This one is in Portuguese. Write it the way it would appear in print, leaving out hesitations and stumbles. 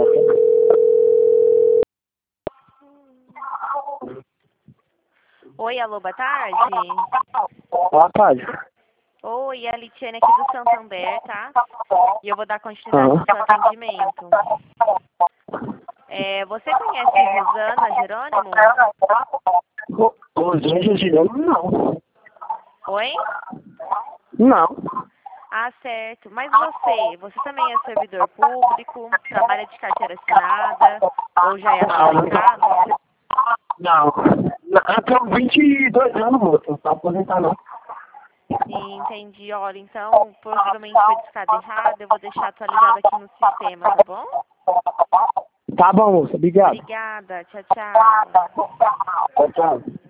Oi, alô, boa tarde. Boa tarde. Oi, é a Litiane aqui do Santander, tá? E eu vou dar continuidade no seu atendimento. Você conhece Rosana Jerônimo? Rosângela Girão, não. Oi? Não. Ah, certo. Mas você também é servidor público, trabalha de carteira assinada, ou já é aposentado? Não. Eu tenho 22 anos, moço. Não tá aposentado, não. Sim, entendi. Olha, então, possivelmente foi discado errado, eu vou deixar atualizado aqui no sistema, tá bom? Tá bom, moço. Obrigado. Obrigada. Tchau, tchau. Tchau, tchau.